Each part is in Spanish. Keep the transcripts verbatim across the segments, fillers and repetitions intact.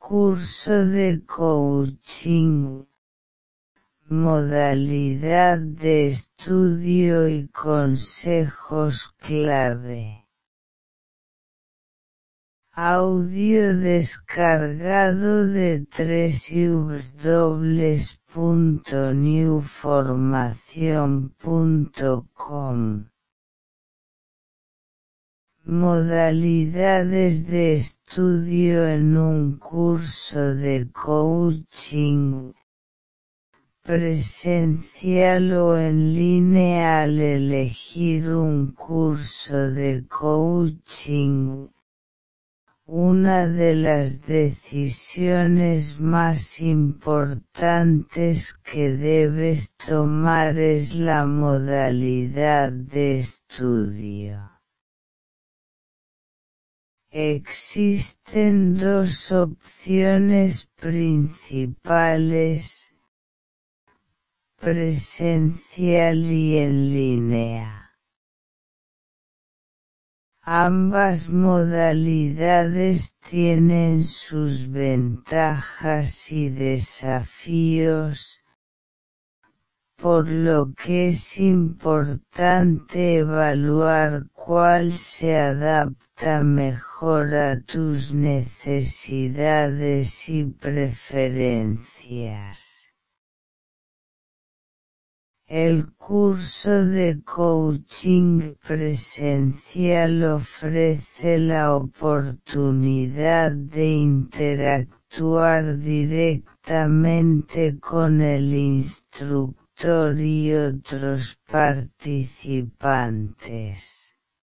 curso de coaching, modalidad de estudio y consejos clave. Audio descargado de doble u doble u doble u punto new formación punto com. Modalidades de estudio en un curso de coaching, presencial o en línea. Al elegir un curso de coaching, una de las decisiones más importantes que debes tomar es la modalidad de estudio. Existen dos opciones principales: presencial y en línea. Ambas modalidades tienen sus ventajas y desafíos, por lo que es importante evaluar cuál se adapta mejor a tus necesidades y preferencias. El curso de coaching presencial ofrece la oportunidad de interactuar directamente con el instructor y otros participantes.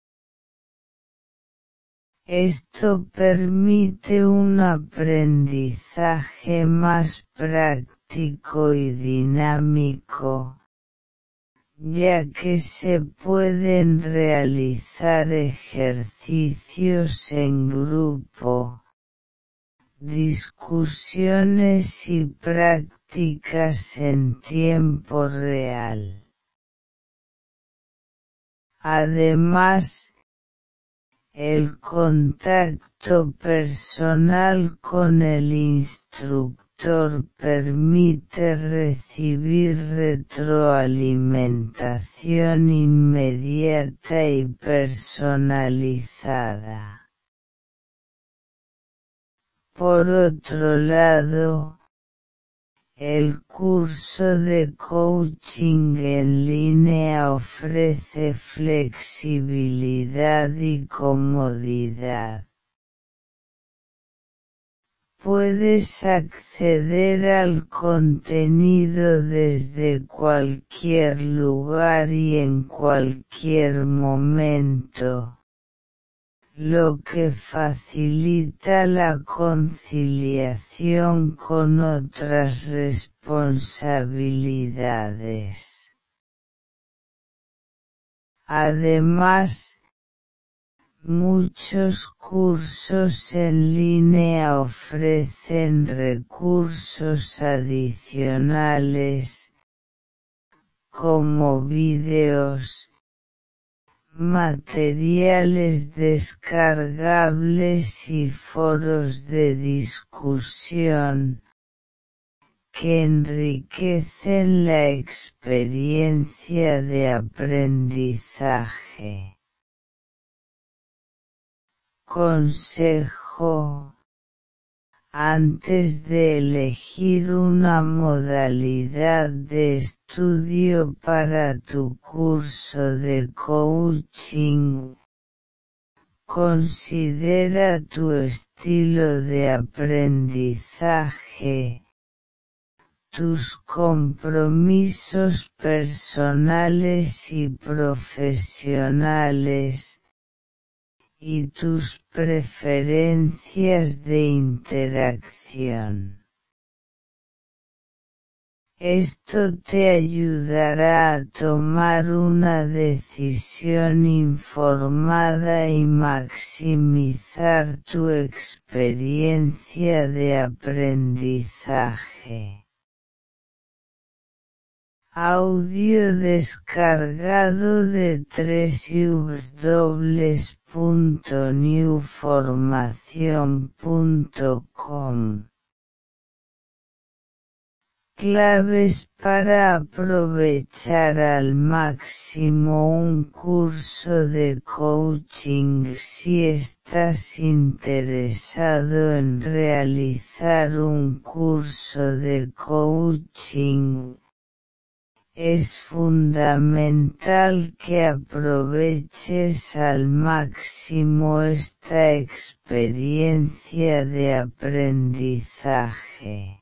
Esto permite un aprendizaje más práctico y dinámico, ya que se pueden realizar ejercicios en grupo, discusiones y prácticas en tiempo real. Además, el contacto personal con el instructor permite recibir retroalimentación inmediata y personalizada. Por otro lado, el curso de coaching en línea ofrece flexibilidad y comodidad. Puedes acceder al contenido desde cualquier lugar y en cualquier momento, lo que facilita la conciliación con otras responsabilidades. Además, muchos cursos en línea ofrecen recursos adicionales, como vídeos, materiales descargables y foros de discusión, que enriquecen la experiencia de aprendizaje. Consejo: antes de elegir una modalidad de estudio para tu curso de coaching, considera tu estilo de aprendizaje, tus compromisos personales y profesionales, y tus preferencias de interacción. Esto te ayudará a tomar una decisión informada y maximizar tu experiencia de aprendizaje. Audio descargado de doble u doble u doble u punto new formación punto com. Claves para aprovechar al máximo un curso de coaching. Si estás interesado en realizar un curso de coaching, es fundamental que aproveches al máximo esta experiencia de aprendizaje.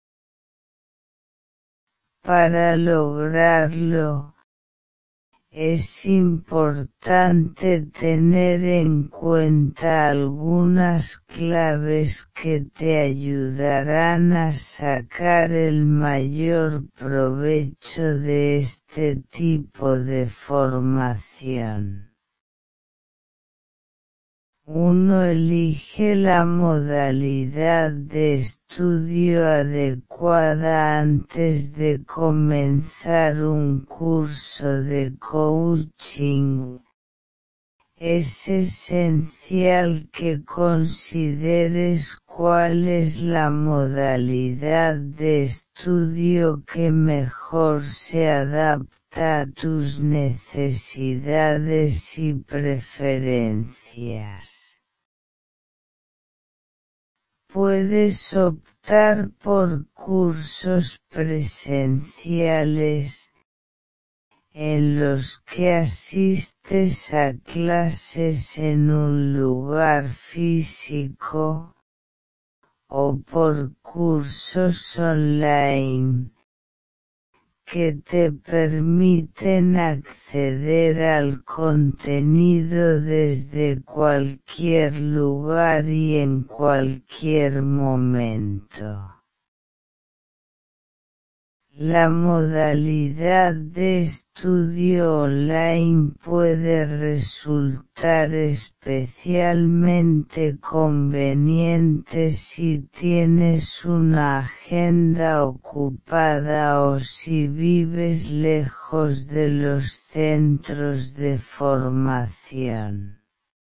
Para lograrlo, es importante tener en cuenta algunas claves que te ayudarán a sacar el mayor provecho de este tipo de formación. uno Elige la modalidad de estudio adecuada antes de comenzar un curso de coaching. Es esencial que consideres cuál es la modalidad de estudio que mejor se adapta a tus necesidades y preferencias. Puedes optar por cursos presenciales, en los que asistes a clases en un lugar físico, o por cursos online, que te permiten acceder al contenido desde cualquier lugar y en cualquier momento. La modalidad de estudio online puede resultar especialmente conveniente si tienes una agenda ocupada o si vives lejos de los centros de formación.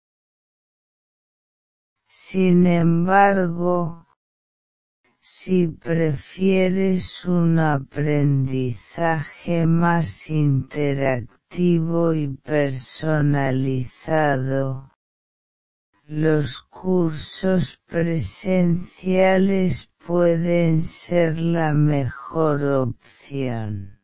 Sin embargo, si prefieres un aprendizaje más interactivo y personalizado, los cursos presenciales pueden ser la mejor opción.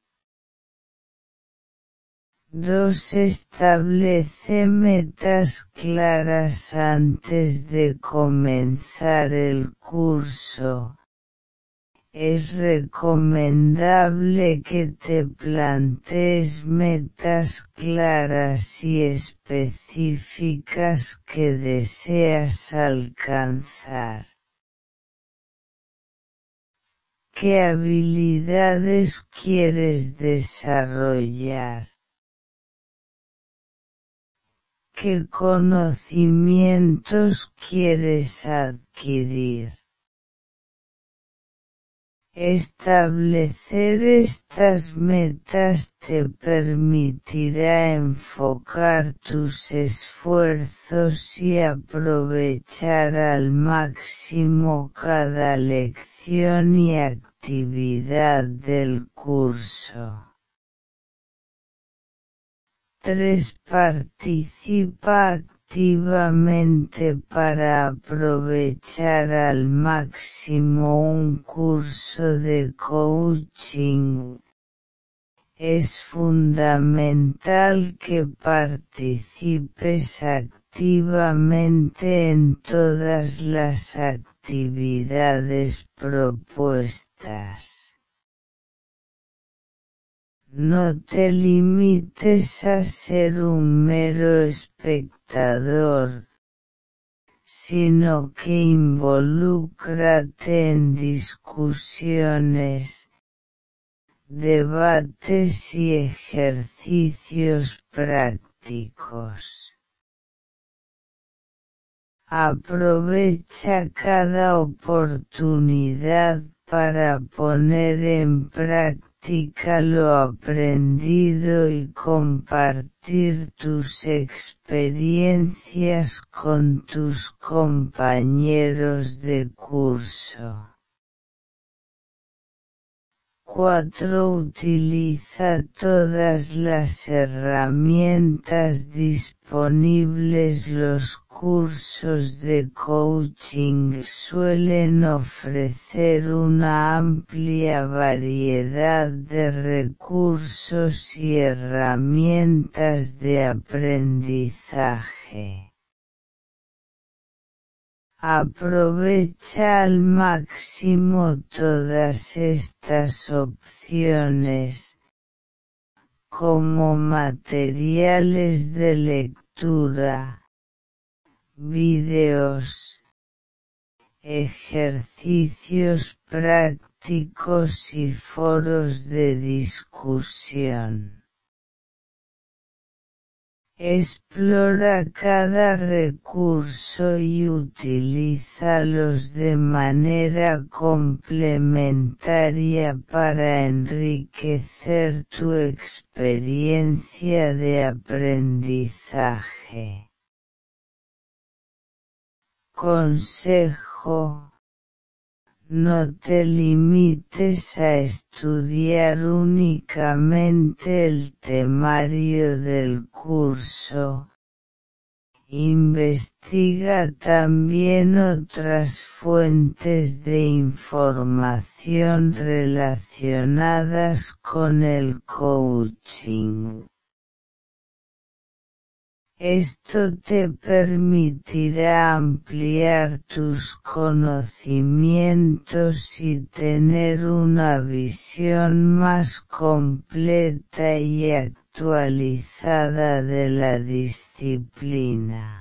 dos Establece metas claras antes de comenzar el curso. Es recomendable que te plantees metas claras y específicas que deseas alcanzar. ¿Qué habilidades quieres desarrollar? ¿Qué conocimientos quieres adquirir? Establecer estas metas te permitirá enfocar tus esfuerzos y aprovechar al máximo cada lección y actividad del curso. tres Participa activamente para aprovechar al máximo un curso de coaching. Es fundamental que participes activamente en todas las actividades propuestas. No te limites a ser un mero espectador, sino que involúcrate en discusiones, debates y ejercicios prácticos. Aprovecha cada oportunidad para poner en práctica lo aprendido y compartir tus experiencias con tus compañeros de curso. cuatro Utiliza todas las herramientas disponibles. Los cursos de coaching suelen ofrecer una amplia variedad de recursos y herramientas de aprendizaje. Aprovecha al máximo todas estas opciones, como materiales de lectura, vídeos, ejercicios prácticos y foros de discusión. Explora cada recurso y utilízalos de manera complementaria para enriquecer tu experiencia de aprendizaje. Consejo: no te limites a estudiar únicamente el temario del curso. Investiga también otras fuentes de información relacionadas con el coaching. Esto te permitirá ampliar tus conocimientos y tener una visión más completa y actualizada de la disciplina.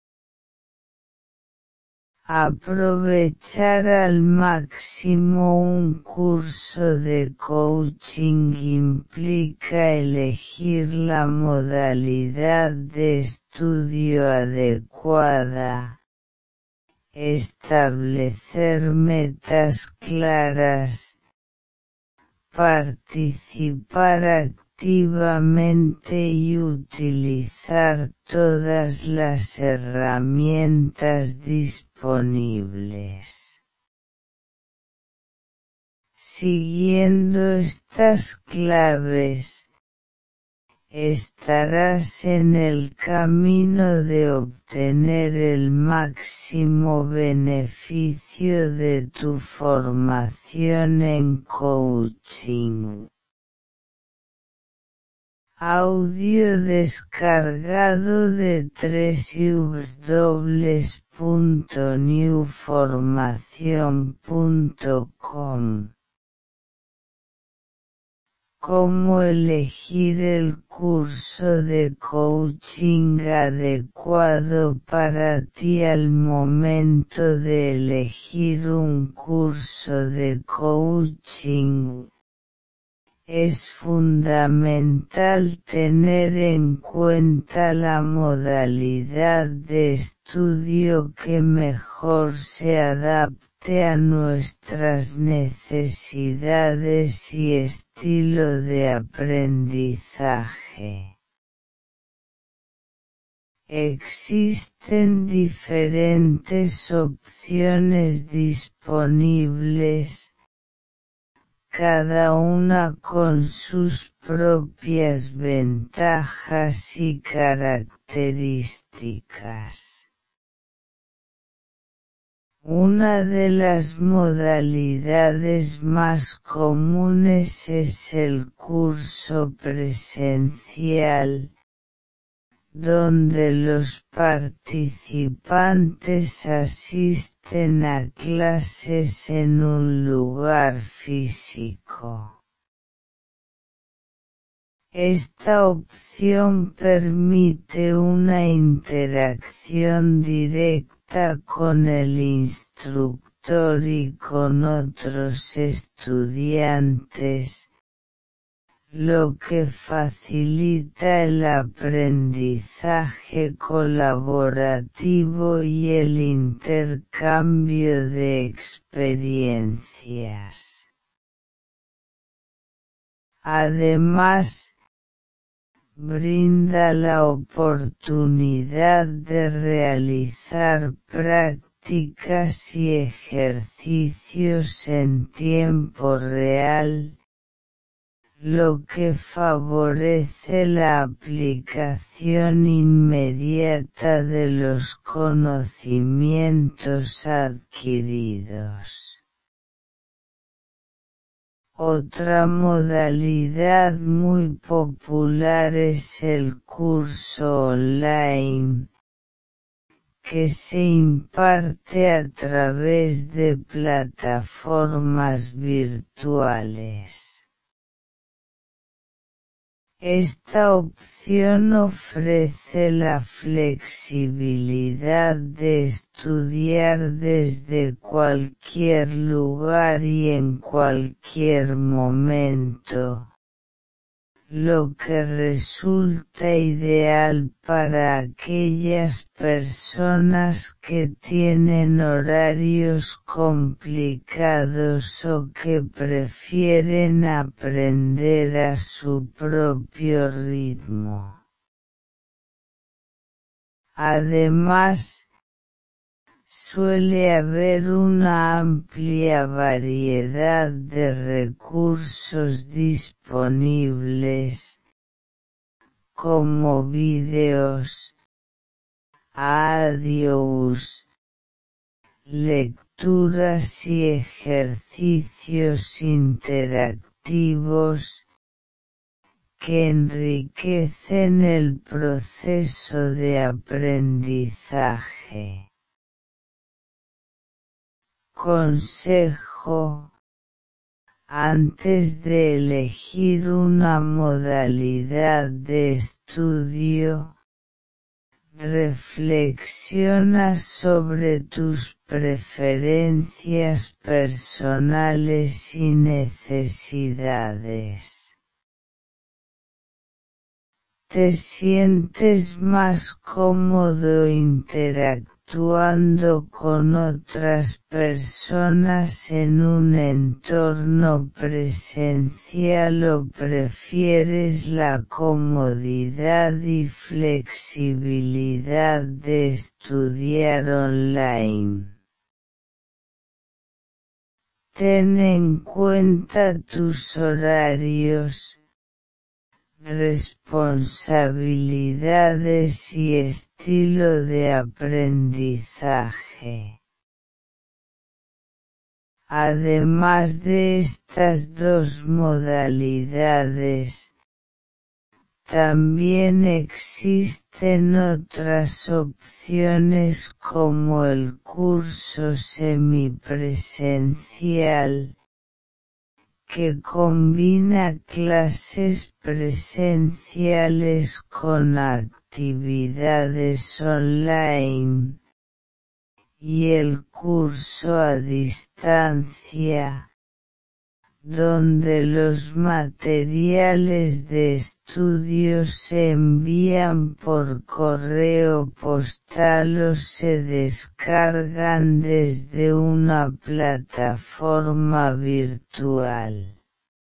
Aprovechar al máximo un curso de coaching implica elegir la modalidad de estudio adecuada, establecer metas claras, participar activamente y utilizar todas las herramientas disponibles. Siguiendo estas claves, estarás en el camino de obtener el máximo beneficio de tu formación en coaching. Audio descargado de doble u doble u doble u punto new formación punto com. ¿Cómo elegir el curso de coaching adecuado para ti? Al momento de elegir un curso de coaching, es fundamental tener en cuenta la modalidad de estudio que mejor se adapte a nuestras necesidades y estilo de aprendizaje. Existen diferentes opciones disponibles, cada una con sus propias ventajas y características. Una de las modalidades más comunes es el curso presencial, donde los participantes asisten a clases en un lugar físico. Esta opción permite una interacción directa con el instructor y con otros estudiantes, lo que facilita el aprendizaje colaborativo y el intercambio de experiencias. Además, brinda la oportunidad de realizar prácticas y ejercicios en tiempo real, lo que favorece la aplicación inmediata de los conocimientos adquiridos. Otra modalidad muy popular es el curso online, que se imparte a través de plataformas virtuales. Esta opción ofrece la flexibilidad de estudiar desde cualquier lugar y en cualquier momento, lo que resulta ideal para aquellas personas que tienen horarios complicados o que prefieren aprender a su propio ritmo. Además, suele haber una amplia variedad de recursos disponibles, como vídeos, audios, lecturas y ejercicios interactivos, que enriquecen el proceso de aprendizaje. Consejo: antes de elegir una modalidad de estudio, reflexiona sobre tus preferencias personales y necesidades. ¿Te sientes más cómodo interactuando con otras personas en un entorno presencial o prefieres la comodidad y flexibilidad de estudiar online? Ten en cuenta tus horarios, responsabilidades y estilo de aprendizaje. Además de estas dos modalidades, también existen otras opciones como el curso semipresencial, que combina clases presenciales con actividades online, y el curso a distancia, donde los materiales de estudio se envían por correo postal o se descargan desde una plataforma virtual.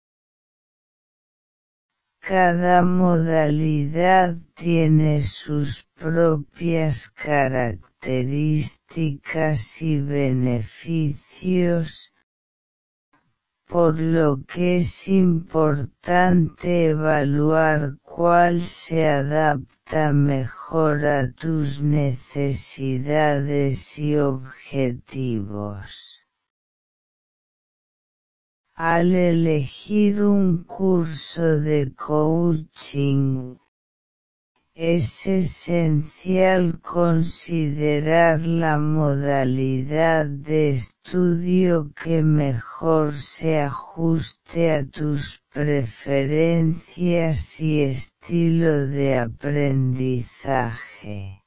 Cada modalidad tiene sus propias características y beneficios, por lo que es importante evaluar cuál se adapta mejor a tus necesidades y objetivos. Al elegir un curso de coaching, es esencial considerar la modalidad de estudio que mejor se ajuste a tus preferencias y estilo de aprendizaje.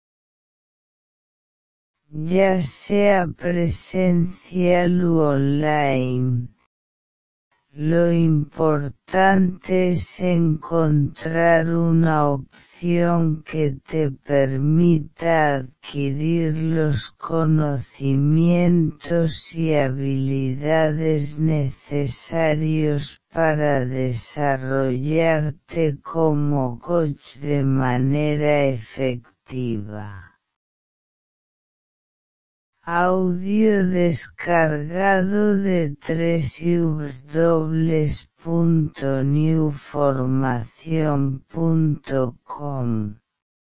Ya sea presencial u online, lo importante es encontrar una opción que te permita adquirir los conocimientos y habilidades necesarios para desarrollarte como coach de manera efectiva. Audio descargado de w w w punto newformación punto com.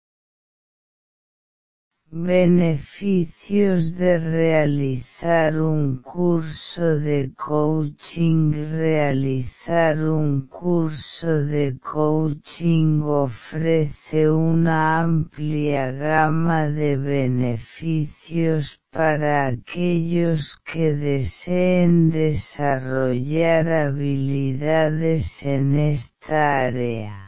Beneficios de realizar un curso de coaching. Realizar un curso de coaching ofrece una amplia gama de beneficios para aquellos que deseen desarrollar habilidades en esta área.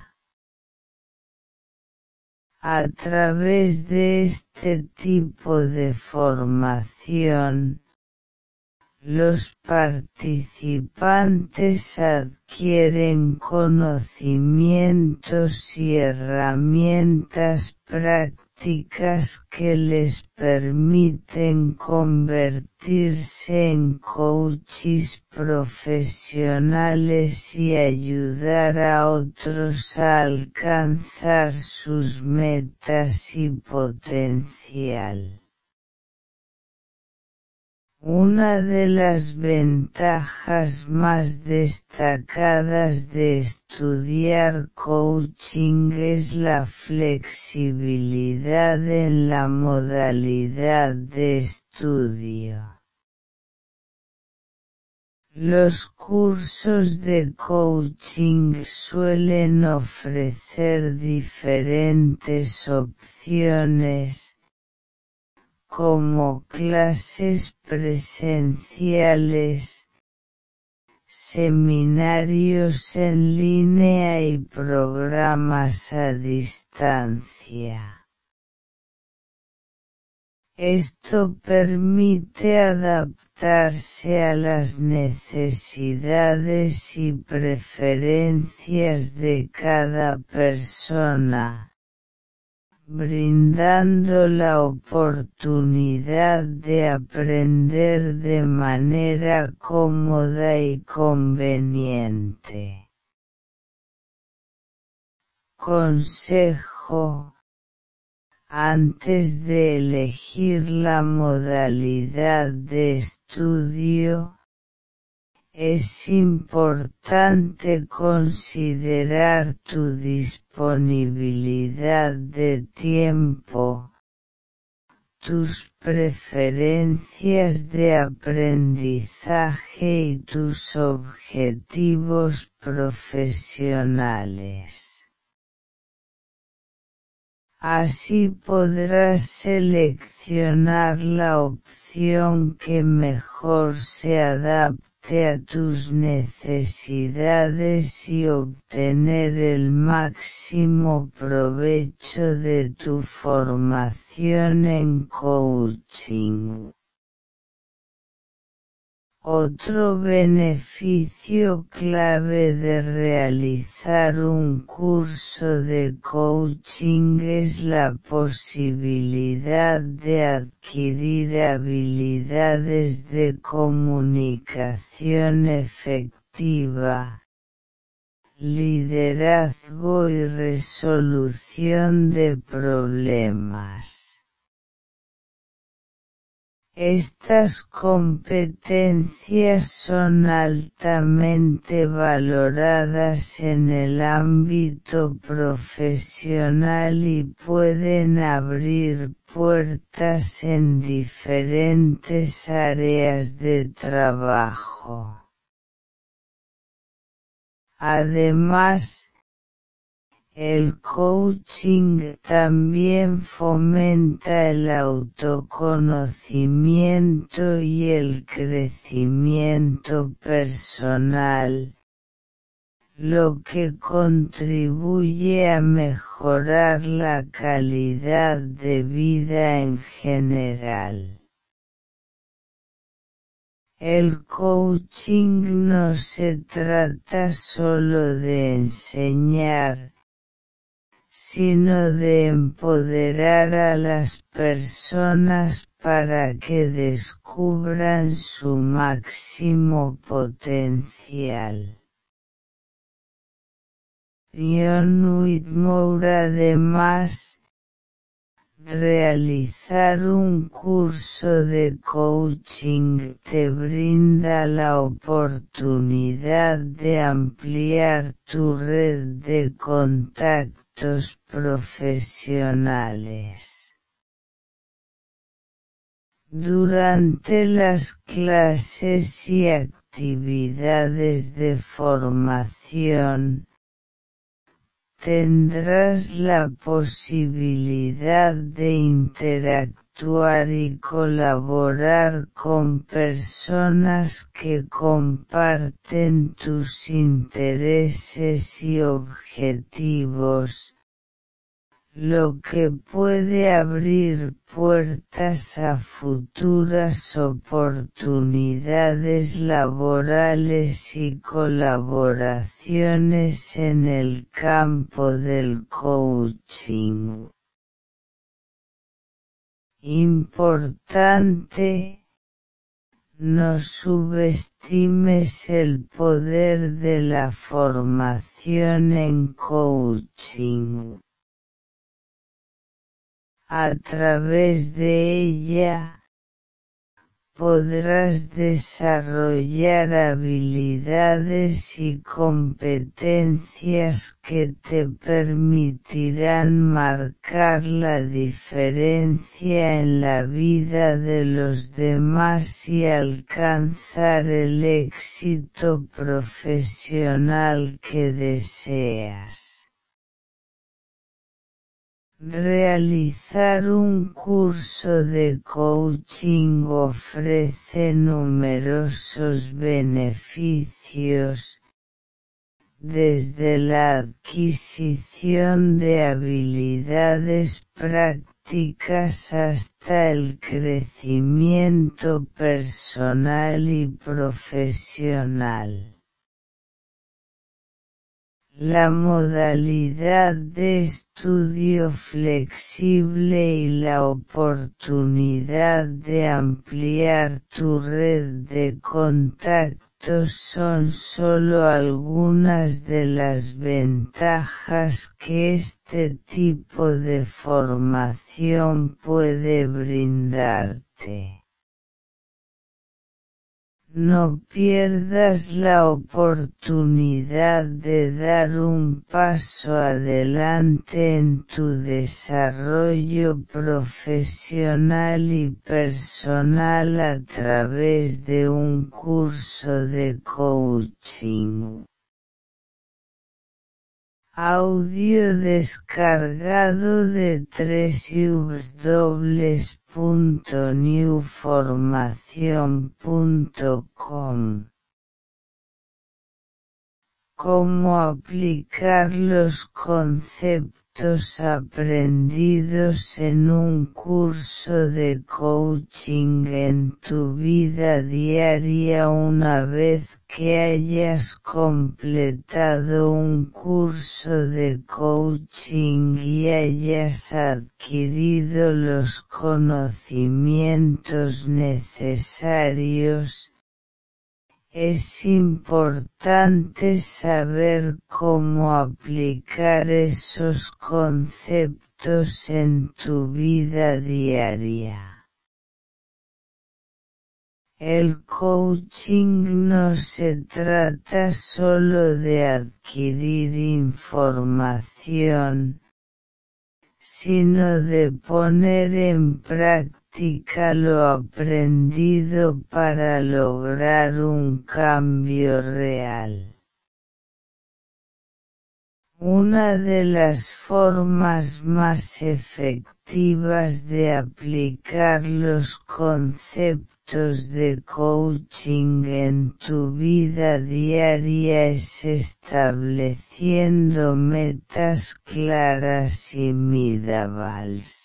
A través de este tipo de formación, los participantes adquieren conocimientos y herramientas prácticas que les permiten convertirse en coaches profesionales y ayudar a otros a alcanzar sus metas y potencial. Una de las ventajas más destacadas de estudiar coaching es la flexibilidad en la modalidad de estudio. Los cursos de coaching suelen ofrecer diferentes opciones, como clases presenciales, seminarios en línea y programas a distancia. Esto permite adaptarse a las necesidades y preferencias de cada persona, brindando la oportunidad de aprender de manera cómoda y conveniente. Consejo: antes de elegir la modalidad de estudio, es importante considerar tu disponibilidad de tiempo, tus preferencias de aprendizaje y tus objetivos profesionales. Así podrás seleccionar la opción que mejor se adapte a tus necesidades y obtener el máximo provecho de tu formación en coaching. Otro beneficio clave de realizar un curso de coaching es la posibilidad de adquirir habilidades de comunicación efectiva, liderazgo y resolución de problemas. Estas competencias son altamente valoradas en el ámbito profesional y pueden abrir puertas en diferentes áreas de trabajo. Además, el coaching también fomenta el autoconocimiento y el crecimiento personal, lo que contribuye a mejorar la calidad de vida en general. El coaching no se trata solo de enseñar, sino de empoderar a las personas para que descubran su máximo potencial. John Whitmore además Realizar un curso de coaching te brinda la oportunidad de ampliar tu red de contactos profesionales. Durante las clases y actividades de formación, tendrás la posibilidad de interactuar y colaborar con personas que comparten tus intereses y objetivos, lo que puede abrir puertas a futuras oportunidades laborales y colaboraciones en el campo del coaching. Importante: no subestimes el poder de la formación en coaching. A través de ella, podrás desarrollar habilidades y competencias que te permitirán marcar la diferencia en la vida de los demás y alcanzar el éxito profesional que deseas. Realizar un curso de coaching ofrece numerosos beneficios, desde la adquisición de habilidades prácticas hasta el crecimiento personal y profesional. La modalidad de estudio flexible y la oportunidad de ampliar tu red de contactos son solo algunas de las ventajas que este tipo de formación puede brindarte. No pierdas la oportunidad de dar un paso adelante en tu desarrollo profesional y personal a través de un curso de coaching. Audio descargado de doble u doble u doble u punto new formación punto com. Cómo aplicar los conceptos aprendidos en un curso de coaching en tu vida diaria una vez que hayas completado un curso de coaching y hayas adquirido los conocimientos necesarios. Es importante saber cómo aplicar esos conceptos en tu vida diaria. El coaching no se trata solo de adquirir información, sino de poner en práctica lo aprendido para lograr un cambio real. Una de las formas más efectivas de aplicar los conceptos de coaching en tu vida diaria es estableciendo metas claras y medibles.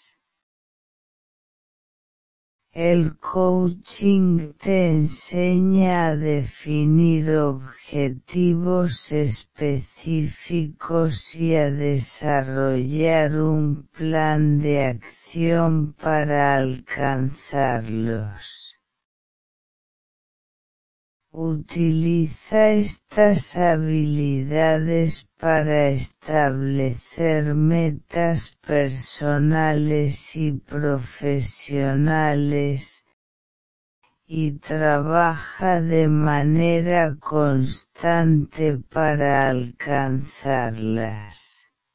El coaching te enseña a definir objetivos específicos y a desarrollar un plan de acción para alcanzarlos. Utiliza estas habilidades para establecer metas personales y profesionales, y trabaja de manera constante para alcanzarlas.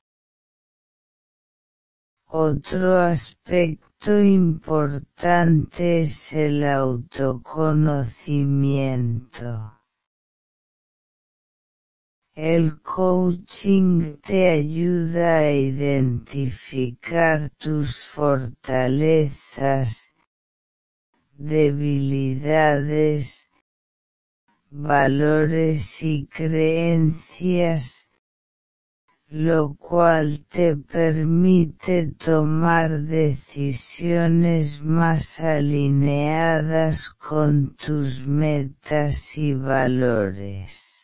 Otro aspecto importante es el autoconocimiento. El coaching te ayuda a identificar tus fortalezas, debilidades, valores y creencias, lo cual te permite tomar decisiones más alineadas con tus metas y valores.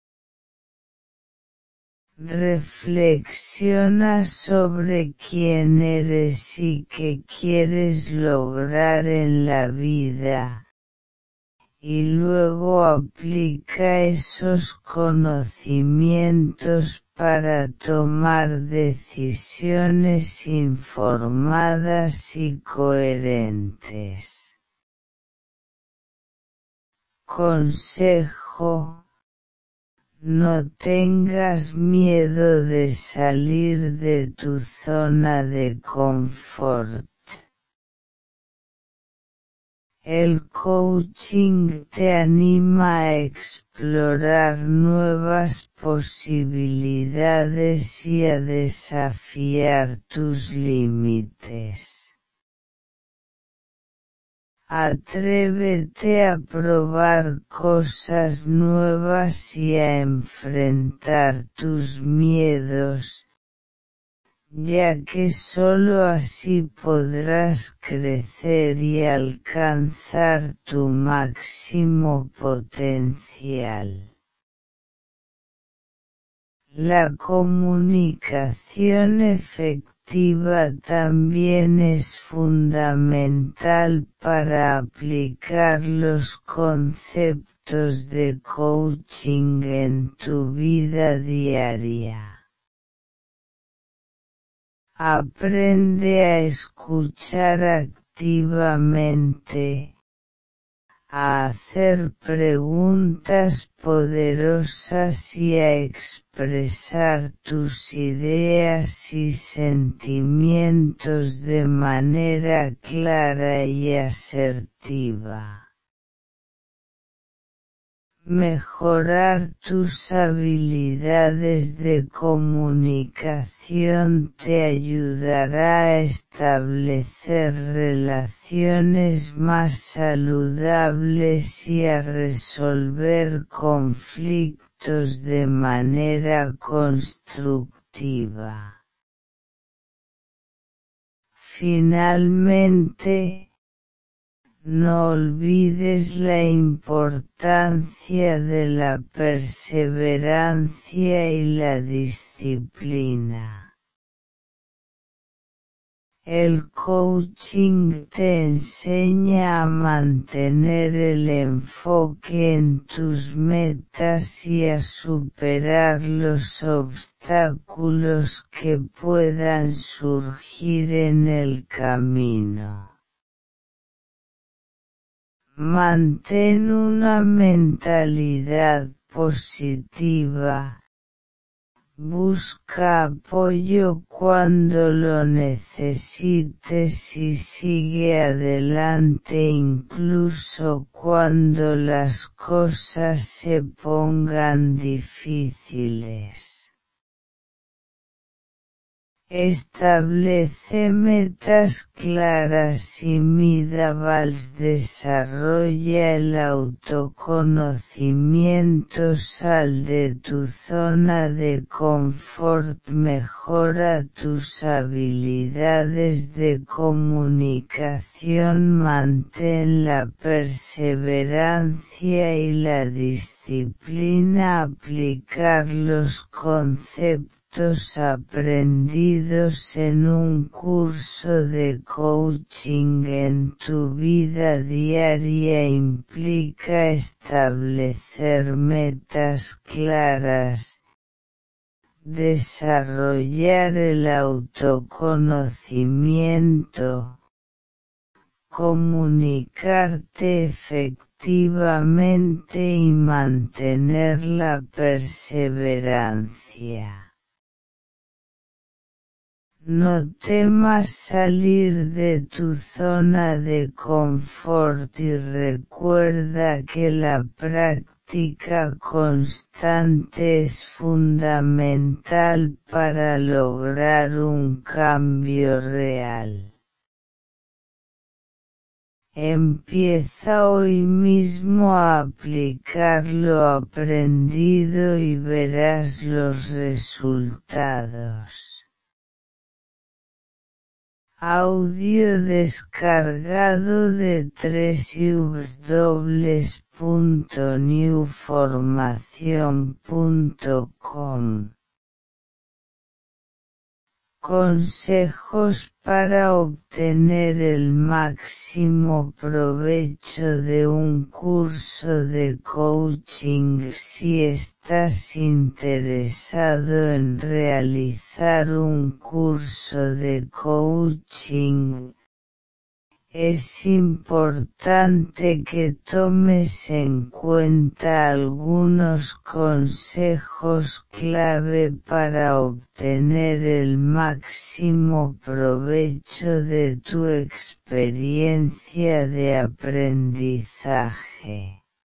Reflexiona sobre quién eres y qué quieres lograr en la vida, y luego aplica esos conocimientos para tomar decisiones informadas y coherentes. Consejo: no tengas miedo de salir de tu zona de confort. El coaching te anima a explorar nuevas posibilidades y a desafiar tus límites. Atrévete a probar cosas nuevas y a enfrentar tus miedos, ya que sólo así podrás crecer y alcanzar tu máximo potencial. La comunicación efectiva también es fundamental para aplicar los conceptos de coaching en tu vida diaria. Aprende a escuchar activamente, a hacer preguntas poderosas y a expresar tus ideas y sentimientos de manera clara y asertiva. Mejorar tus habilidades de comunicación te ayudará a establecer relaciones más saludables y a resolver conflictos de manera constructiva. Finalmente, no olvides la importancia de la perseverancia y la disciplina. El coaching te enseña a mantener el enfoque en tus metas y a superar los obstáculos que puedan surgir en el camino. Mantén una mentalidad positiva. Busca apoyo cuando lo necesites y sigue adelante incluso cuando las cosas se pongan difíciles. Establece metas claras y mídables. Desarrolla el autoconocimiento. Sal de tu zona de confort. Mejora tus habilidades de comunicación. Mantén la perseverancia y la disciplina. Aplicar los conceptos conceptos aprendidos en un curso de coaching en tu vida diaria implica establecer metas claras, desarrollar el autoconocimiento, comunicarte efectivamente y mantener la perseverancia. No temas salir de tu zona de confort y recuerda que la práctica constante es fundamental para lograr un cambio real. Empieza hoy mismo a aplicar lo aprendido y verás los resultados. Audio descargado de w w w punto new formación punto com. Consejos para obtener el máximo provecho de un curso de coaching. Si estás interesado en realizar un curso de coaching, es importante que tomes en cuenta algunos consejos clave para obtener el máximo provecho de tu experiencia de aprendizaje.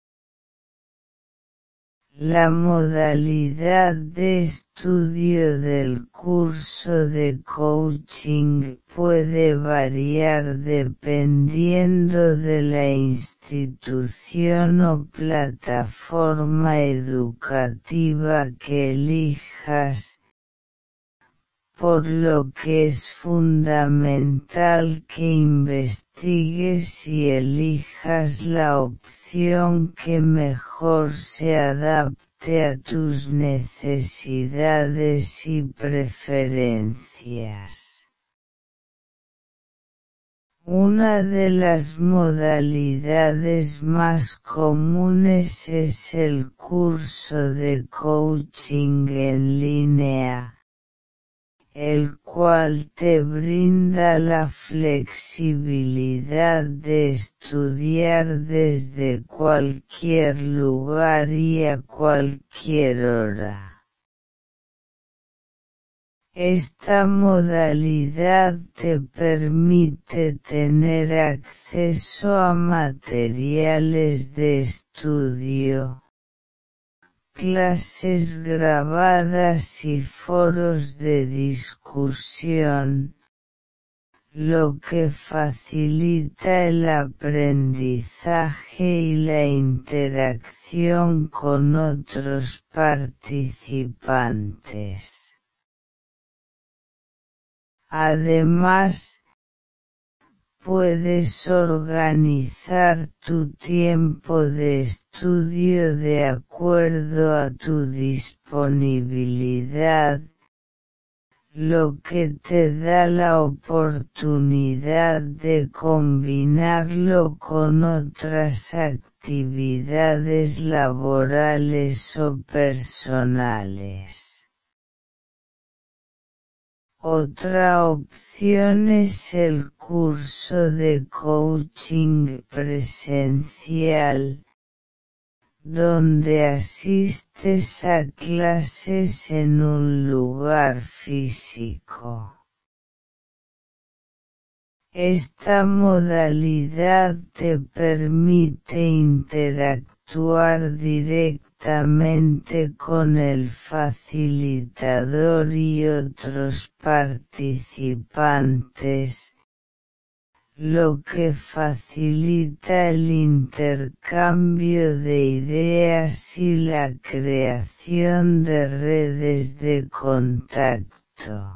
La modalidad de estudio del curso de coaching puede variar dependiendo de la institución o plataforma educativa que elijas, por lo que es fundamental que investigues y elijas la opción que mejor se adapte a tus necesidades y preferencias. Una de las modalidades más comunes es el curso de coaching en línea, el cual te brinda la flexibilidad de estudiar desde cualquier lugar y a cualquier hora. Esta modalidad te permite tener acceso a materiales de estudio, clases grabadas y foros de discusión, lo que facilita el aprendizaje y la interacción con otros participantes. Además, puedes organizar tu tiempo de estudio de acuerdo a tu disponibilidad, lo que te da la oportunidad de combinarlo con otras actividades laborales o personales. Otra opción es el curso de coaching presencial, donde asistes a clases en un lugar físico. Esta modalidad te permite interactuar directamente con el facilitador y otros participantes, lo que facilita el intercambio de ideas y la creación de redes de contacto.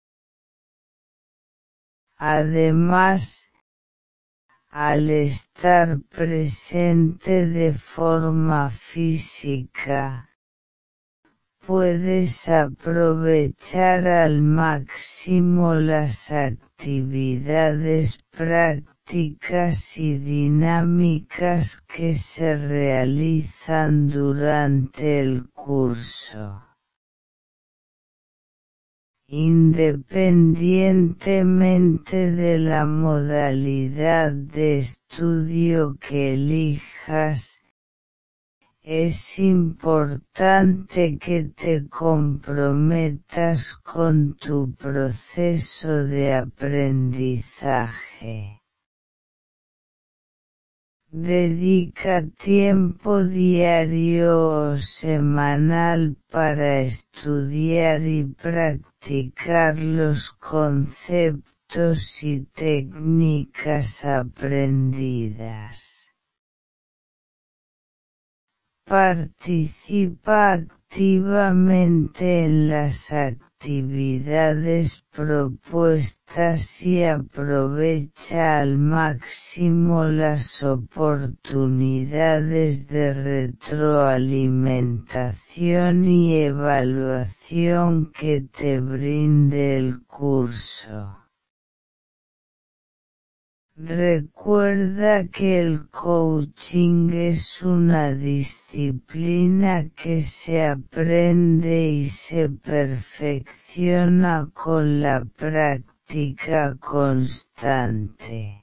Además, al estar presente de forma física, puedes aprovechar al máximo las actividades prácticas y dinámicas que se realizan durante el curso. Independientemente de la modalidad de estudio que elijas, es importante que te comprometas con tu proceso de aprendizaje. Dedica tiempo diario o semanal para estudiar y practicar los conceptos y técnicas aprendidas. Participa activamente en las actividades propuestas y aprovecha al máximo las oportunidades de retroalimentación y evaluación que te brinde el curso. Recuerda que el coaching es una disciplina que se aprende y se perfecciona con la práctica constante.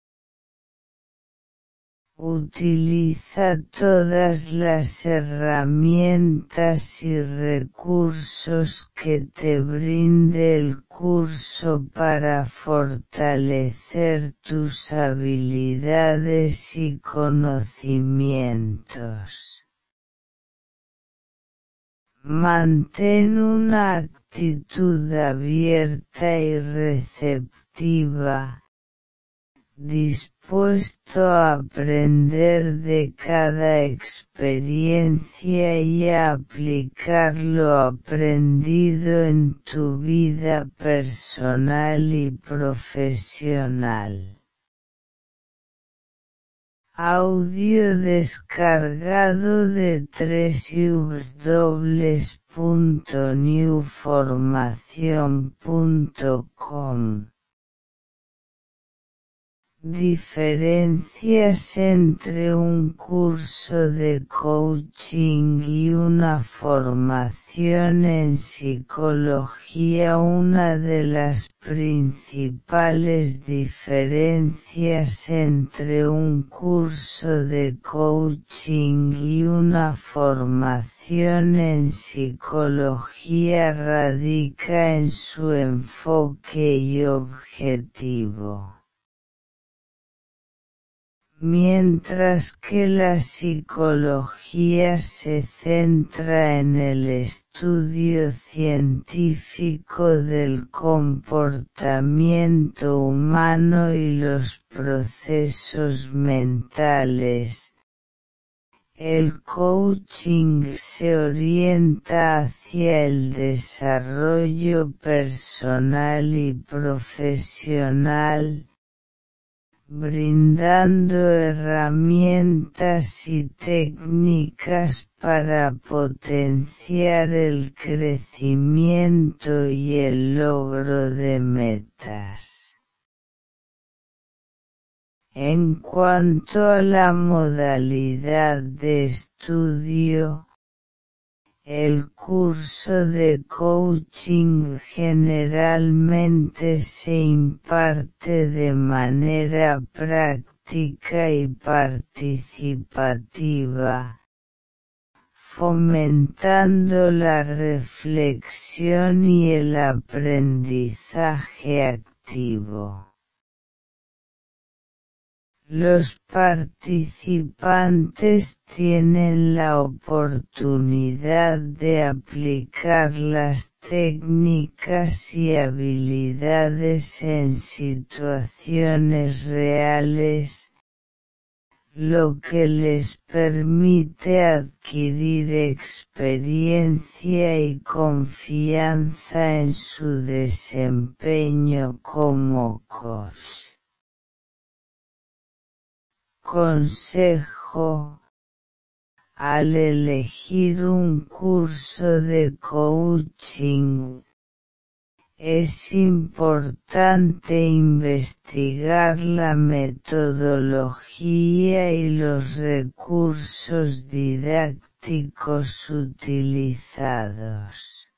Utiliza todas las herramientas y recursos que te brinde el curso para fortalecer tus habilidades y conocimientos. Mantén una actitud abierta y receptiva, dispuesto a aprender de cada experiencia y a aplicar lo aprendido en tu vida personal y profesional. Audio descargado de doble u doble u doble u punto new formación punto com. Diferencias entre un curso de coaching y una formación en psicología. Una de las principales diferencias entre un curso de coaching y una formación en psicología radica en su enfoque y objetivo. Mientras que la psicología se centra en el estudio científico del comportamiento humano y los procesos mentales, el coaching se orienta hacia el desarrollo personal y profesional, brindando herramientas y técnicas para potenciar el crecimiento y el logro de metas. En cuanto a la modalidad de estudio, el curso de coaching generalmente se imparte de manera práctica y participativa, fomentando la reflexión y el aprendizaje activo. Los participantes tienen la oportunidad de aplicar las técnicas y habilidades en situaciones reales, lo que les permite adquirir experiencia y confianza en su desempeño como coach. Consejo: Al elegir un curso de coaching, es importante investigar la metodología y los recursos didácticos utilizados.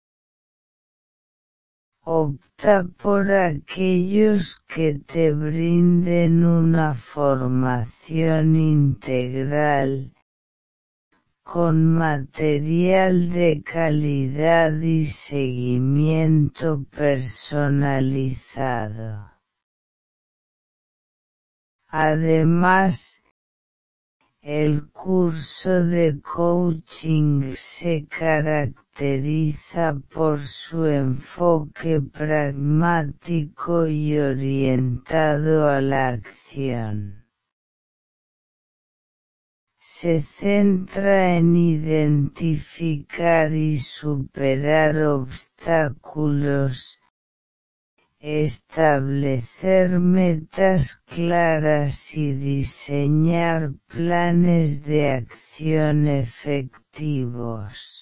Opta por aquellos que te brinden una formación integral, con material de calidad y seguimiento personalizado. Además, el curso de coaching se caracteriza por su enfoque pragmático y orientado a la acción. Se centra en identificar y superar obstáculos, establecer metas claras y diseñar planes de acción efectivos.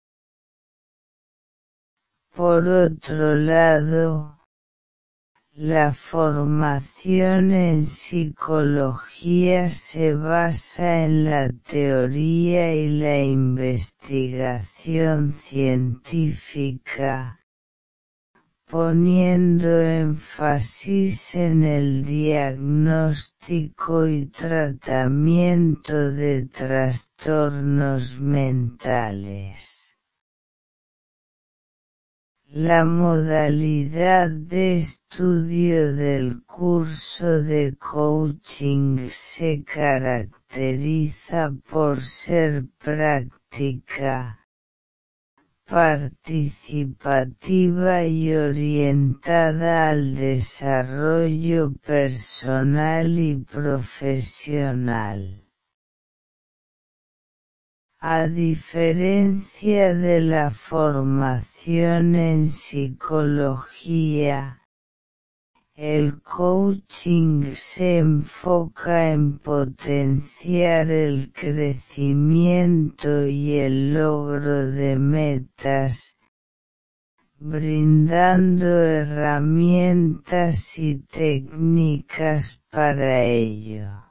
Por otro lado, la formación en psicología se basa en la teoría y la investigación científica, poniendo énfasis en el diagnóstico y tratamiento de trastornos mentales. La modalidad de estudio del curso de coaching se caracteriza por ser práctica, participativa y orientada al desarrollo personal y profesional. A diferencia de la formación en psicología, el coaching se enfoca en potenciar el crecimiento y el logro de metas, brindando herramientas y técnicas para ello.